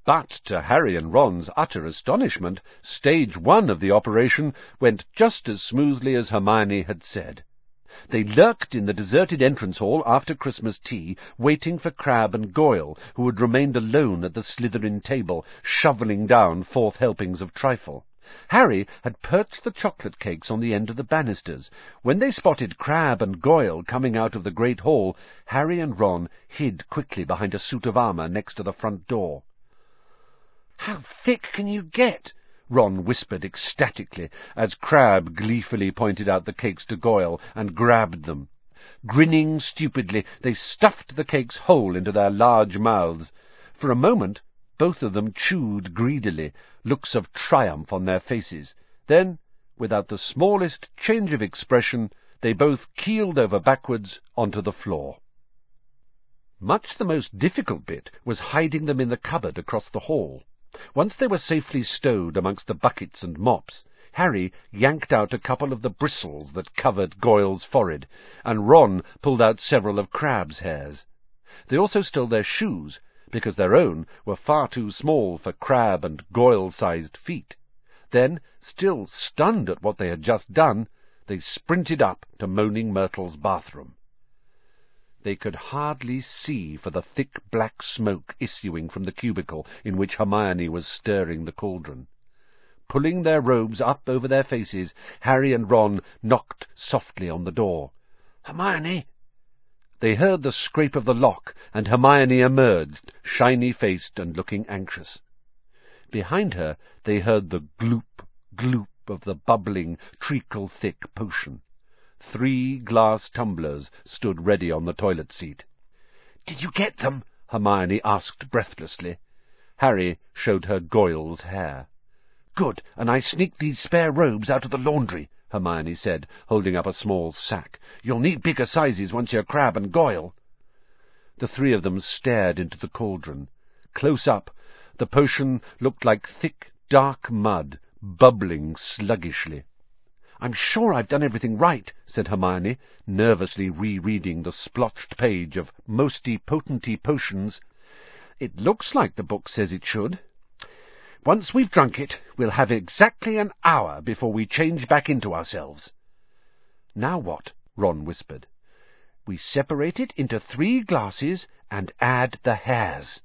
But to Harry and Ron's utter astonishment, stage 1 of the operation went just as smoothly as Hermione had said. They lurked in the deserted entrance hall after Christmas tea, waiting for Crabbe and Goyle, who had remained alone at the Slytherin table, shovelling down 4th helpings of trifle. Harry had perched the chocolate cakes on the end of the banisters. When they spotted Crabbe and Goyle coming out of the great hall, Harry and Ron hid quickly behind a suit of armour next to the front door. "How thick can you get?" Ron whispered ecstatically, as Crabbe gleefully pointed out the cakes to Goyle and grabbed them. Grinning stupidly, they stuffed the cakes whole into their large mouths. For a moment both of them chewed greedily, looks of triumph on their faces. Then, without the smallest change of expression, they both keeled over backwards onto the floor. Much the most difficult bit was hiding them in the cupboard across the hall. Once they were safely stowed amongst the buckets and mops, Harry yanked out a couple of the bristles that covered Goyle's forehead, and Ron pulled out several of Crabbe's hairs. They also stole their shoes, because their own were far too small for Crabbe and Goyle-sized feet. Then, still stunned at what they had just done, they sprinted up to Moaning Myrtle's bathroom. They could hardly see for the thick black smoke issuing from the cubicle in which Hermione was stirring the cauldron. Pulling their robes up over their faces, Harry and Ron knocked softly on the door. "Hermione!" They heard the scrape of the lock, and Hermione emerged, shiny-faced and looking anxious. Behind her they heard the gloop, gloop of the bubbling, treacle-thick potion. 3 glass tumblers stood ready on the toilet seat. "Did you get them?" Hermione asked breathlessly. Harry showed her Goyle's hair. "Good, and I sneaked these spare robes out of the laundry," Hermione said, holding up a small sack. "You'll need bigger sizes once you're Crabbe and Goyle." The 3 of them stared into the cauldron. Close up, the potion looked like thick, dark mud, bubbling sluggishly. "I'm sure I've done everything right," said Hermione, nervously rereading the splotched page of Mosty Potenty Potions. "It looks like the book says it should. Once we've drunk it, we'll have exactly an hour before we change back into ourselves." "Now what?" Ron whispered. "We separate it into 3 glasses and add the hairs."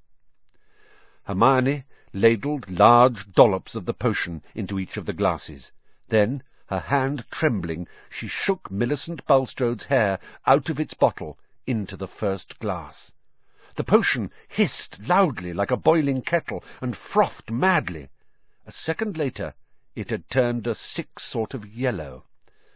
Hermione ladled large dollops of the potion into each of the glasses. Then, her hand trembling, she shook Millicent Bulstrode's hair out of its bottle into the first glass. The potion hissed loudly like a boiling kettle and frothed madly. A second later it had turned a sick sort of yellow.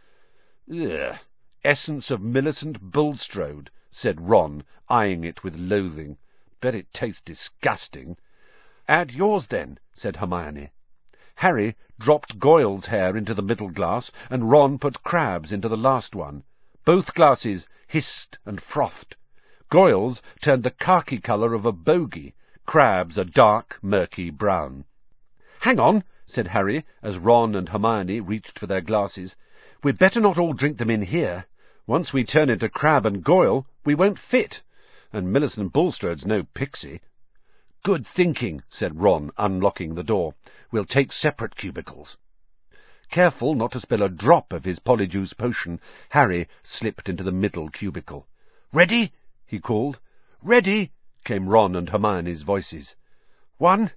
"Ugh, essence of Millicent Bulstrode," said Ron, eyeing it with loathing. "Bet it tastes disgusting." "Add yours, then," said Hermione. Harry dropped Goyle's hair into the middle glass, and Ron put Crabbe's into the last one. Both glasses hissed and frothed. Goyle's turned the khaki colour of a bogey, Crabbe's a dark, murky brown. "Hang on," said Harry, as Ron and Hermione reached for their glasses. "We'd better not all drink them in here. Once we turn into Crabbe and Goyle, we won't fit, and Millicent Bulstrode's no pixie." "Good thinking," said Ron, unlocking the door. "We'll take separate cubicles." Careful not to spill a drop of his polyjuice potion, Harry slipped into the middle cubicle. "Ready?" he called. "Ready!" came Ron and Hermione's voices. 1,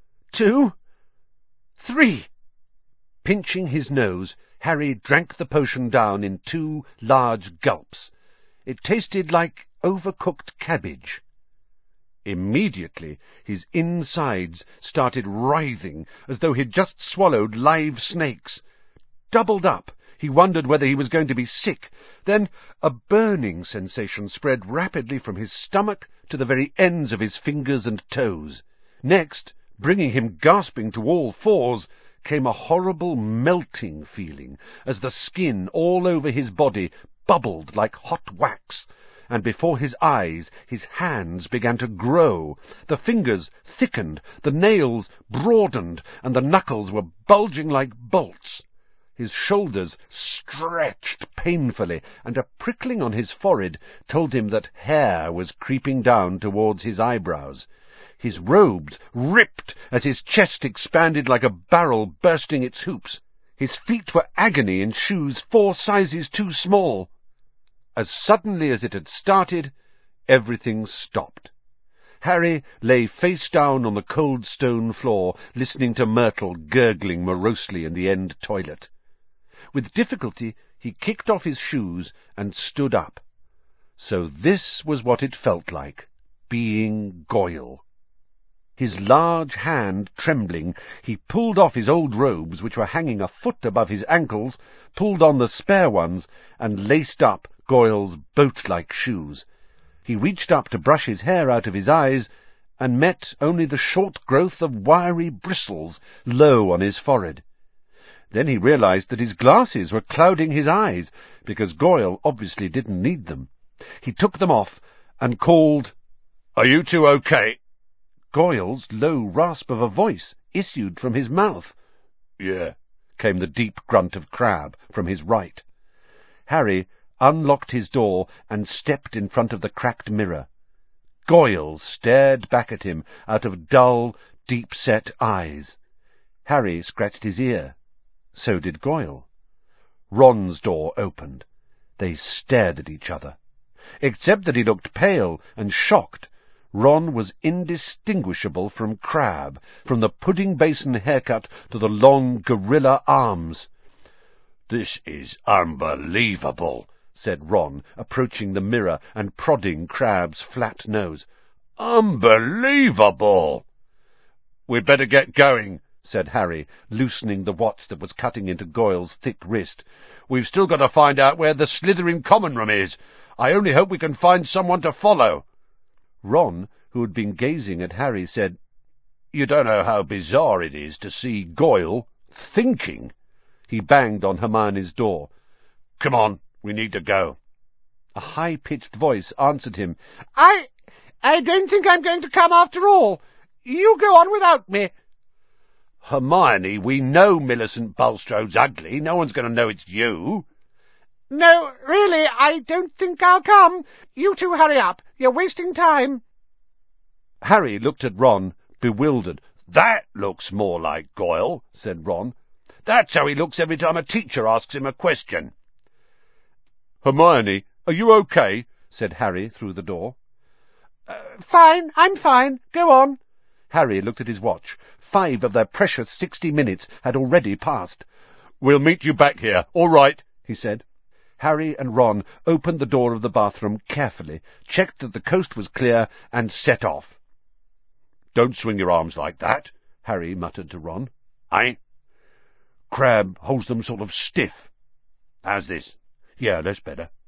2, 3. Pinching his nose, Harry drank the potion down in 2 large gulps. It tasted like overcooked cabbage. Immediately his insides started writhing as though he'd just swallowed live snakes. Doubled up, he wondered whether he was going to be sick. Then a burning sensation spread rapidly from his stomach to the very ends of his fingers and toes. Next, bringing him gasping to all fours, came a horrible melting feeling as the skin all over his body bubbled like hot wax, and before his eyes his hands began to grow. The fingers thickened, the nails broadened, and the knuckles were bulging like bolts. His shoulders stretched painfully, and a prickling on his forehead told him that hair was creeping down towards his eyebrows. His robes ripped as his chest expanded like a barrel bursting its hoops. His feet were agony in shoes 4 sizes too small. As suddenly as it had started, everything stopped. Harry lay face down on the cold stone floor, listening to Myrtle gurgling morosely in the end toilet. With difficulty he kicked off his shoes and stood up. So this was what it felt like, being Goyle. His large hand trembling, he pulled off his old robes, which were hanging a foot above his ankles, pulled on the spare ones, and laced up Goyle's boat-like shoes. He reached up to brush his hair out of his eyes, and met only the short growth of wiry bristles low on his forehead. Then he realized that his glasses were clouding his eyes, because Goyle obviously didn't need them. He took them off and called, "Are you two okay?" Goyle's low rasp of a voice issued from his mouth. "Yeah," came the deep grunt of Crabbe from his right. Harry unlocked his door and stepped in front of the cracked mirror. Goyle stared back at him out of dull, deep-set eyes. Harry scratched his ear. So did Goyle. Ron's door opened. They stared at each other. Except that he looked pale and shocked, Ron was indistinguishable from Crabbe, from the pudding-basin haircut to the long gorilla arms. "This is unbelievable," said Ron, approaching the mirror and prodding Crabbe's flat nose. "Unbelievable!" "We'd better get going," said Harry, loosening the watch that was cutting into Goyle's thick wrist. "We've still got to find out where the Slytherin common room is. I only hope we can find someone to follow." Ron, who had been gazing at Harry, said, "You don't know how bizarre it is to see Goyle thinking." He banged on Hermione's door. "Come on, we need to go." A high-pitched voice answered him. I don't think I'm going to come after all. You go on without me." "Hermione, we know Millicent Bulstrode's ugly. No one's going to know it's you." "No, really, I don't think I'll come. You two hurry up. You're wasting time." Harry looked at Ron, bewildered. "That looks more like Goyle," said Ron. "That's how he looks every time a teacher asks him a question." "Hermione, are you okay?" said Harry through the door. Fine, I'm fine. Go on." Harry looked at his watch. 5 of their precious 60 minutes had already passed. "We'll meet you back here, all right," he said. Harry and Ron opened the door of the bathroom carefully, checked that the coast was clear, and set off. "Don't swing your arms like that," Harry muttered to Ron. Crabbe holds them sort of stiff. How's this? Yeah, that's better.